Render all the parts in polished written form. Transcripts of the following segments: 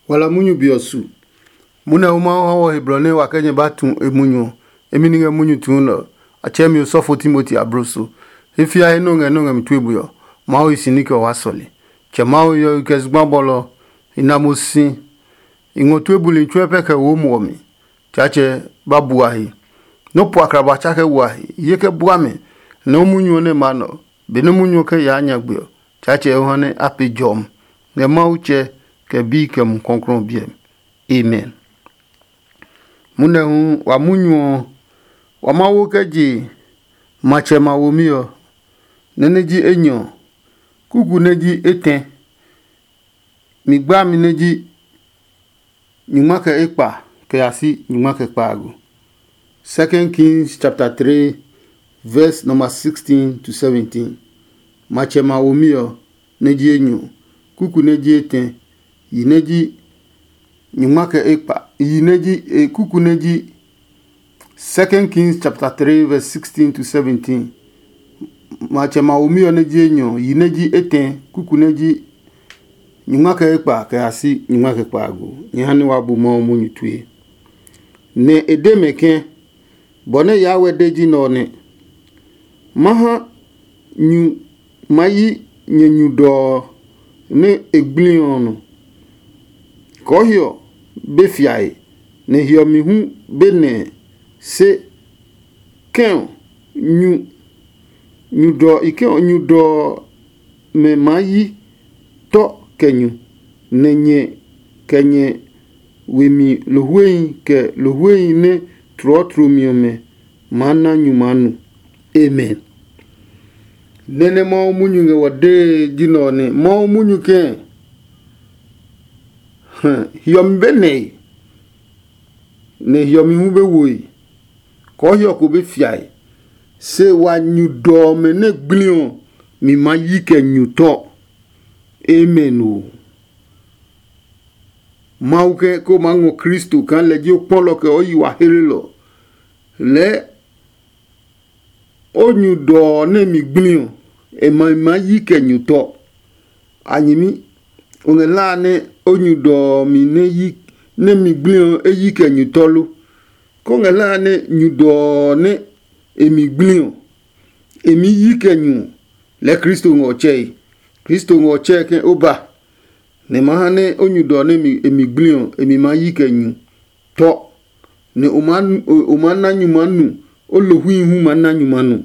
wala munyu biosu muna uma ho hebrone wa kenye batu emunyu emininge munyu tuno achemi osofo Timothy abroso ifia enonga mtwebuyo mawo isiniko wasole chemawo yo kezgbabolo inamosi ingotwebuli ntwepeke wo muomi chache babuahi no po akraba chake wahi yeke buame no munyu ne mano beno munyu ke ya anyagbio chache ohane apijom ne mauche ke bi ke mkonkron biem amen mune hu wa munyu wa mawo keji mache mawomio neneji enyo kugu neji eten migba mi neji nyuma ke ekpa ke asi nyuma ke pago 2 Kings chapter 3 verse number 16 to 17 mache mawomio neji enyo kuku neji eten yineji nyuma ke ekpa yineji kuku neji 2 Kings chapter 3 verse 16 to 17 mache mawomio neji enyo yineji eten kuku neji nyuma ke ekpa ke asi nyuma ke pago nyane wabu mo munyu tue ne edemeke bone yawe deji no ne maha nyu mayi nyenyu do ne eglion kohio befiai ne hiomihu bene se ken nyu do ike nyu do me mayi to kenyu nenye kenye wemi lohwei ke lohwei ne trotru miome mana nyumanu amen nene mo munyu nge wade jino ne mo munyu ke hiyom bene ne hiyom hube woi ko hiyo ko be fiai se wa nyu do me ne gblion mi mayi ke nyu to amen o mauke ko mango Kristo kan le dio polo ke oyi wa herelo le onyu do ne mi gblion e mayi ke nyu to anyimi ongela ne onyu do mi ne yi ne mi gblion e yi ke nyu tolu ko ngela ne nyu do ne e mi gblion e mi yi ke nyu le Kristo ngoche Kristo ngoche ke oba ne mahane onyu do ne mi gblion e mi mayi ke nyu to ne umana nyumanu olohu ihu mana nyumanu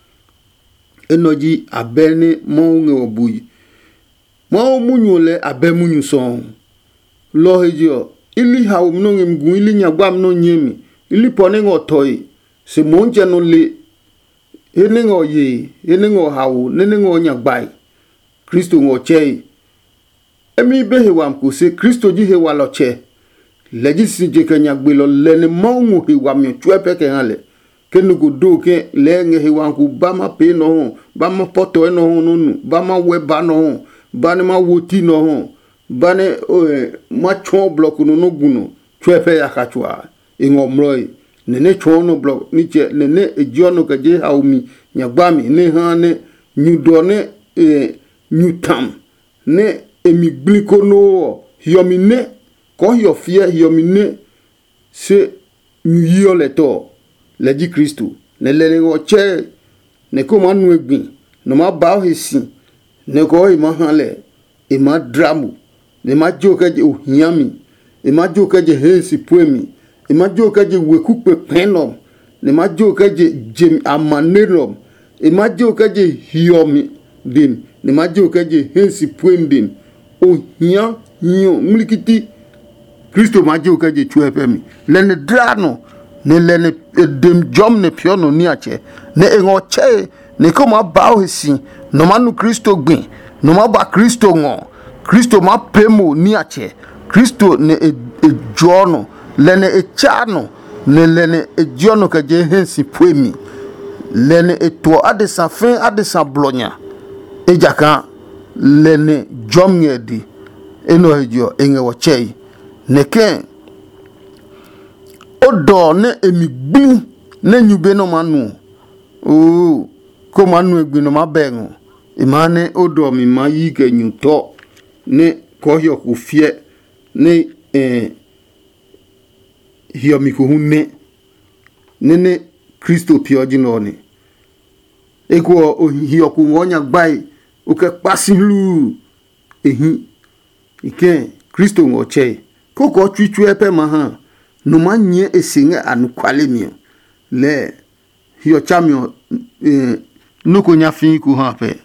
enoji abene monge obuyi mo munyu le abe munyu son lo hejo ili ha umnonge mgu ili nyagwa mno nyemi ili pone ngotoi se monje no le enengo ye enengo hawo nenengo nyagbai Kristo ngoche emi behe wa mkuse Kristo ji he wa loche leji sije ke nyagbelo lene mongu he wa mi twepe ke hale kenugo do ke lenge he wa ku bama pe no bama poto no no bama weba no bani ma woti no bani ma chon block no guno twepe yakachwa ingomroi nene chon no block ni che nene ejiono ke je haumi nyagbami ne hane nyudone nyutam ne emigliko no hiomine ko hiofia hiomine se nyuyo leto leji Kristo ne lengo che ne ko manu egbin no ma ba hesi ne ko ima hale ima dramu ne ma joka je ohiami e ma joka je hesi poemi e ma joka je wekupe penom ne ma joka je jem amanerom e ma joka je hiomi dim ne ma joka je hesi poemdim ohia hio mlikiti Kristo ma joka je chuepemi lene drano ne lene dem jom ne piono ni ache ne engoche ne ko ma ba hesi no manu Kristo gbin no ma ba Kristo ngo Kristo ma pemo ni ache Kristo ne ejono lene echano ne lene ejono ka je hensi poemi lene eto adesa fin adesa blonya ejaka lene jomngedi eno hejo enge wochei neke odo ne emigbi ne nyube no manu o ko manu egbi no mabengo imane odo mi mayi ke nyuto ne ko hyo ku fie ne hiomi ko hunne nene Kristo pio jinoni ego o hio ku wonya gbai o ke pasinlu ehi ike Kristo ngo che koko twitu epe ma ha no manye esinge anukwale mi le hio chamio no ko nya fin ku ha pe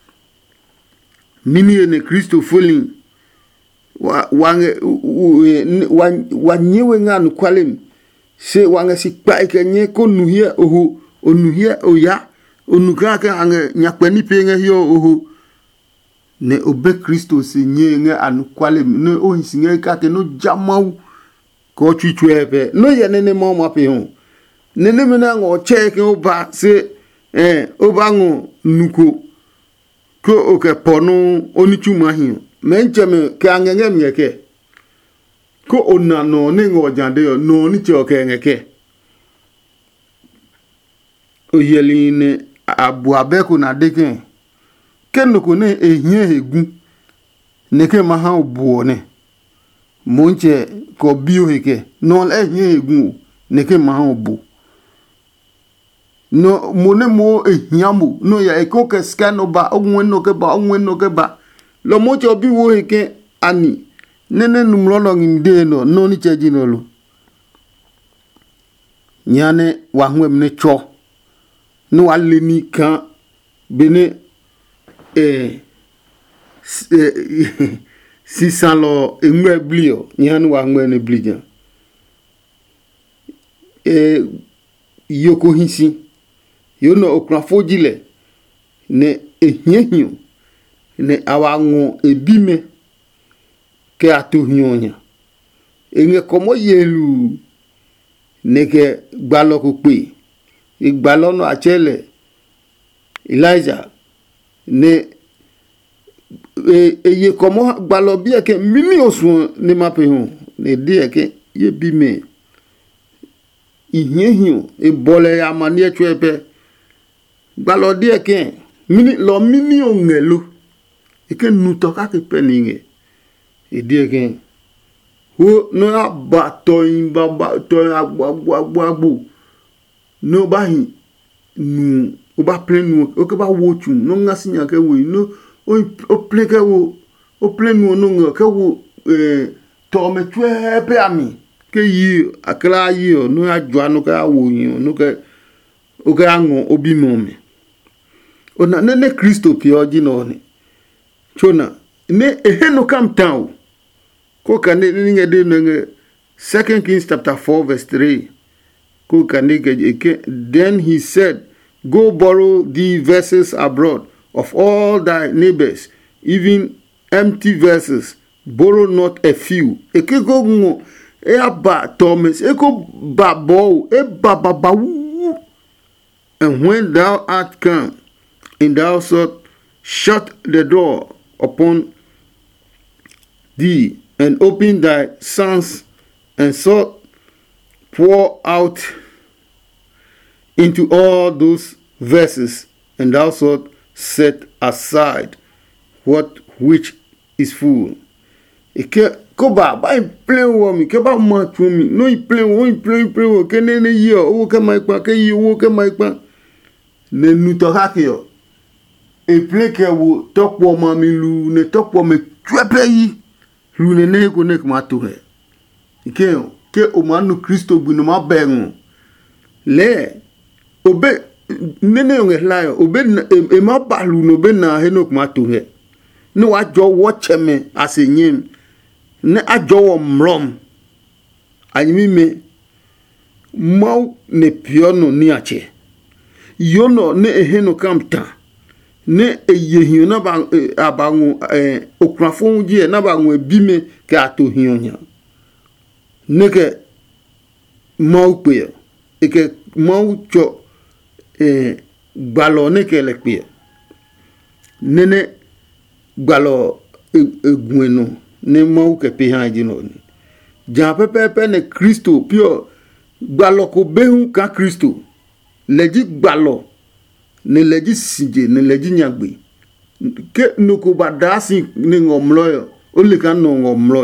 mini ne Kristo fulin wanyewe nga anukwale mi se wange si pa ikenye ko nuhia ohu onuhia oya onuka ka ange nyakpani penge hio ohu ne obe Kristo se nye nga anukwale ne o hinsinge ka te no jamau ko twichwepe no ye nene mo ma pe ho nene mena ngo cheke oba se oba ngo nuko ko oke ponu onichuma hi mencheme ka ngenge mieke ko ona no ne ngo jande yo no ni choke ngeke o yeline abu abeku na deke kenoko ne ehie egu neke ma ha obuo ne monche ko bio heke no ehie egu neke ma ha obu no mone mo ehiamu no ya ekoke scan oba onwen no ke ba lo mocho bi wo heke ani nene numlono nginde no ni cheji no lo nyane wa hwem ne cho no wale ni kan bene si salo enwe blio nyane wa hwem ne blija yoko hinsi yo no okrafojile ne ehihio ne awango ebime ke atuhionya enge komo yelu neke gbalo ko pe igbalo no achele Elijah ne eye komo gbalo bi eke mini osun ne mape ho ne de eke ye bime ihihio e bole amani etwepe gbalo de eke mini ongelo eke nutoka ke peninge idege ho no abatoyin baba to agbo no bahi nu oba plenu o ke ba wochu no ngasinya ke wo no o pleke wo o plenu no ngo ke wo to me twe pe ami ke yi akla yi no ajwa no ka wo yin no ke o ke anwo obi mo me ona ne Kristo pio ji no ni chona ne eheno kam town ko kan ni ngede no 2 Kings chapter 4 verse 3 ko kan then he said, go borrow the vessels abroad of all thy neighbors, even empty vessels, borrow not a few. Eke go ngo e aba Thomas eko babo e baba. And when thou art come, and thou shalt shut the door upon thee, and open thy sons, and shalt pour out into all those verses, and thou shalt set aside which is full. Eke koba ba plain wo mi ke ba ma tu mi no plain wo ke ne yi o ke mai pa ke yi wo ke mai pa ne nu to hakio e plain ke wo topo ma mi lu ne topo me twepe yi lu ne ko ne ma to he ike ke o ma nu Kristo bu no ma bengu le obe nene nge layo obe e ma balu no be na he no ma to he no wa jo wo cheme asenyem ne ajowo mrom anyimi me mau ne piono ni ache yono ne eheno kamta ne eyehio na ba abangu okrafon ji na ba nwe bime ke atohionya ne ke mau pe ke mau cho gbalo ne ke le pe nene gbalo egueno ne mau ke pe haji no ni ja pepe ne Kristo pio gbalo ko behun ka Kristo leji gbalo ne leji sije ne leji nyagbe ke no ko badasi ne ngomloyo o le kan no ngomloy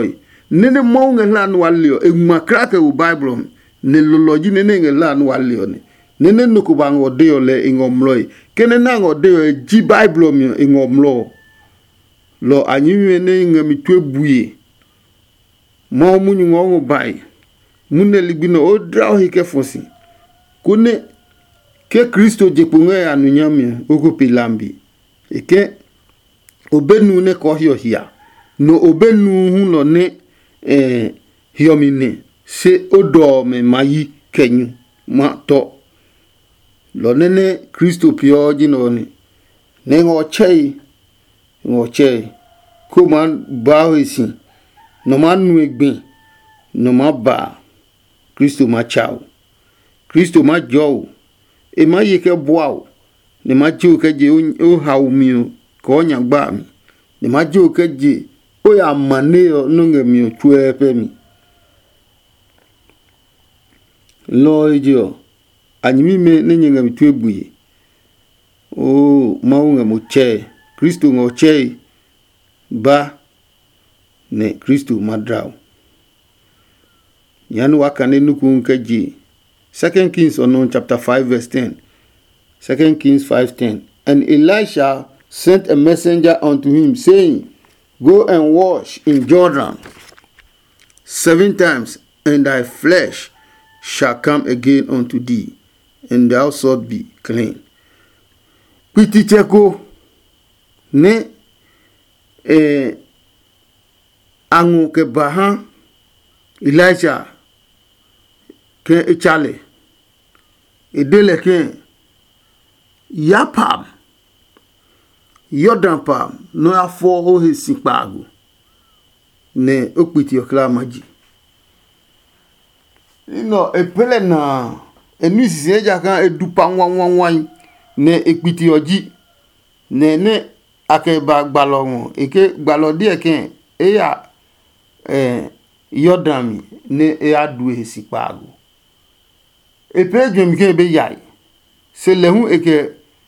nene maunga la no walio e makrake u bible ne loloji nene la no walio nene no ko bango de le ingomloi kene na ngo de ji bible mi ingomlo lo anyime ne ngami twebuye mo munyu ngo bai munne ligbino o draw hike fosi kune ke Kristo jepunga anunyamia oko pilambi eke obenu ne ko hia no obenu hu no ne hiomine se odo me mayi kenyu ma to lo nene Kristo pio jino ne ngo chei ko man bawisi no man nu egbin no ma ba Kristo ma chao Kristo ma jo e ma yeke boao ne ma jo ke je o haumio ko nya gba mi ne ma jo ke je o ya mane no ngemi o tue pe mi lo ijo anyimi me ne nyanga mi tue buye o maunga mo che Kristo ngo che ba ne Kristo madrau yanu wakane nuku nkaji 2 Kings chapter 5 verse 10 2 Kings 5:10 and Elisha sent a messenger unto him saying, go and wash in Jordan 7 times and thy flesh shall come again unto thee and thou shalt be clean. Piticheko ne angu ke baha Elijah ke echale edele ke yapam Jordan pam no afo o hesipago ne okpiti okla maji ino epele na enisi eja kan edupa nwanwan ne ekpiti oji ne akeba gbalon eke gbalo die ken eya Jordan ne e adu hesipago epejum ke be yai se lehun eke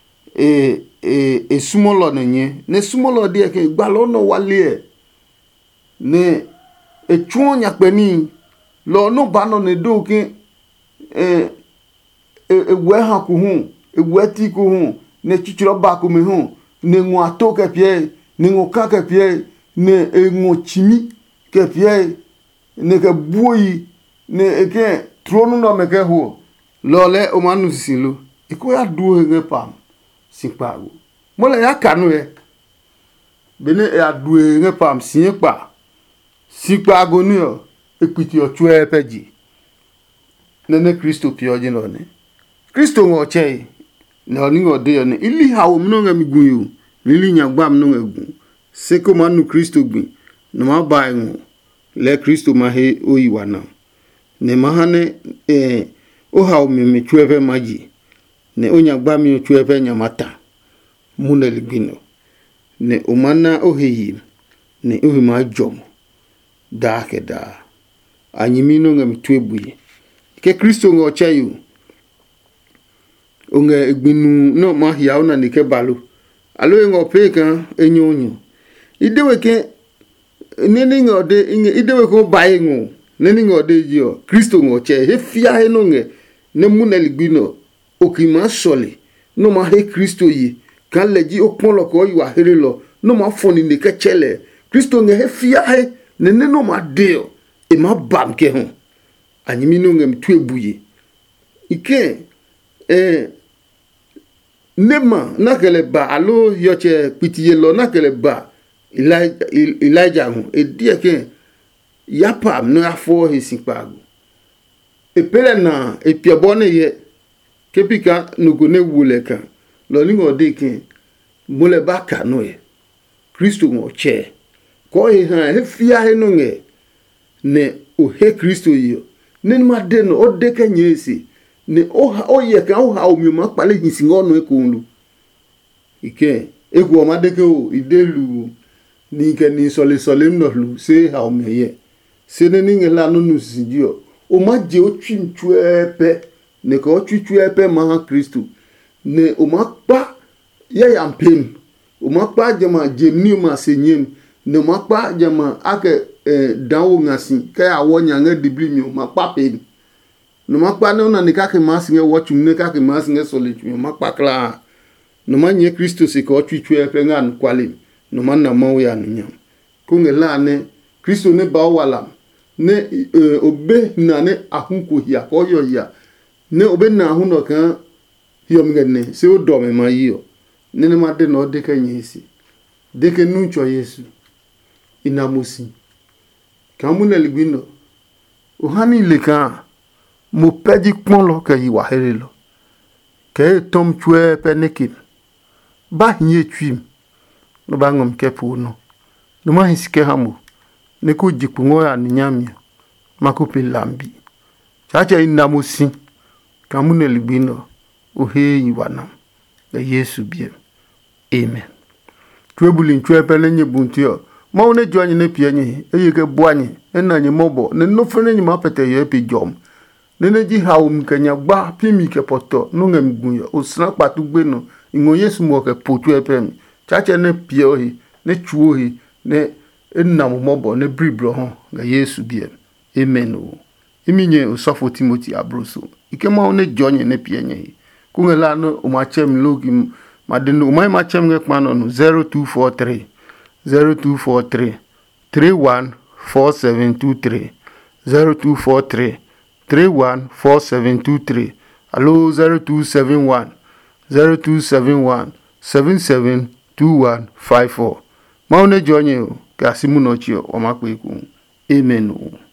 sumolo ne sumolo die ke gbalo no wale ne echuon yakpeni lo no bano ne do ke ewe ha ku hu ewe ti ku hu ne chichiro ba ku me hu ne nwu ato ke pie ne nwu ka ke pie ne enwu chimi ke pie ne ke buoyi ne eke tronu no me ke hu lo le o manu sisilu iko ya duo nge pam sipago mo le ya kanu e bene ya duo nge pam sinpa sipago ni o ekwiti otu epeji nene Kristo pio jino ne Kristo ngo che na oni ngo de ne ili hawo mno nga migun yu ili nyagba mno nga gun se ko manu Kristo gbin no ma ba ngo le Kristo ma he oyiwa na ne mahane o hawo me tuepe maji ne onyagba mi tuepe nyamata muneli gbino ne omana oheyi ne ohima jom da ke da anyimino ngam twebuye ke Kristo ngo chayu onge egbinu no ma hiawo na ne ke balu alo ngo peka enyonyo idewe ke neni ngo de idewe ko bae ngo neni ngo de jio Kristo ngo che he fia he no nge ne muneli gbino okima sole no ma he Kristo yi kan leji okpolo ko yi wa here lo no ma foni ne ke chele Kristo nge he fia he ne no ma deo e ma bam ke ho anyimi no ngam twebuye ike nema nakele ba alo yoche pitiye lo nakele ba Elijah ho e die ke yapam no afo hesipago e pele na e piabone ye kepika nugo ne wuleka lo ningo de ke mole baka no ye Kristo ngo che ko he ha he fia he no nge ne o he Kristo yo ne ma de no o de ka nyesi ne o ye ka o ha o mi ma pale hinsingo no ekunlu ike egu o ma de ke o idelu ni ke ni sole no lu se ha o me ye se ne nge la no nu sinjio o ma je o twintwepe ne ko twintwepe ma Kristo ne o ma pa ye yampem o ma pa jama jemni ma senyem ne ma pa jama ake dawo ngasi ka awonya nga dibli mi ma pape no ma pa no na ni ka ke mas nge watch ne ka ke mas nge solid mi ma pa kla no ma nye Kristo se ko twitwe pe ngan kwale no ma na ma ya no nyam ko nge la ne Kristo ne ba wala ne obe na ne ahunko hia ko yo ya ne obe na hu no kan hiom ngene se o do me ma yo ne ma de no de kan yesi de ke nu cho Yesu inamusi kamuna ligwino ohani leka mo pedi pon lo ke yiwa here lo ke tom chwe penekin ba nye twim no ba ngom ke pu no ma hiske hamu ne ko jikungo ya nyamia makupi lambi chacha inamusi kamuna ligwino ohe yiwa nam de Yesu biem amen twebulin chwe penenye buntio ma one joanye ne pienye eyike boanye enanye mobo ne nofene ni mapete ye pi jom ne ji haum kenya gba pimi ke poto no ngem gunyo osna patu gbeno ingo Yesu mo ke potu epem chache ne piohi ne chuohi ne enam mobo ne bribro ho ga Yesu biem amen o iminye osofo Timothy Abroso ike ma one joanye ne pienye kungela no o machem logi madenu o ma chem nge kpano no 0243 314723 0243 allo 0271 772154 maune jonye o ka simunochi o makweku amen o